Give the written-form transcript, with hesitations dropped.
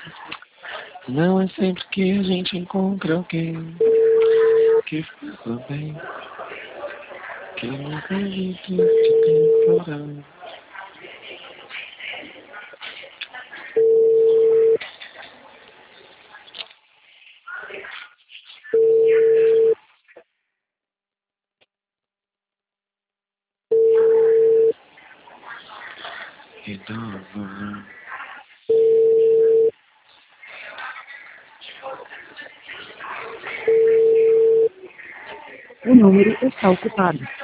Não é sempre que a gente encontra alguém que fala bem, que não acredito de temporada. E dava. O número está ocupado.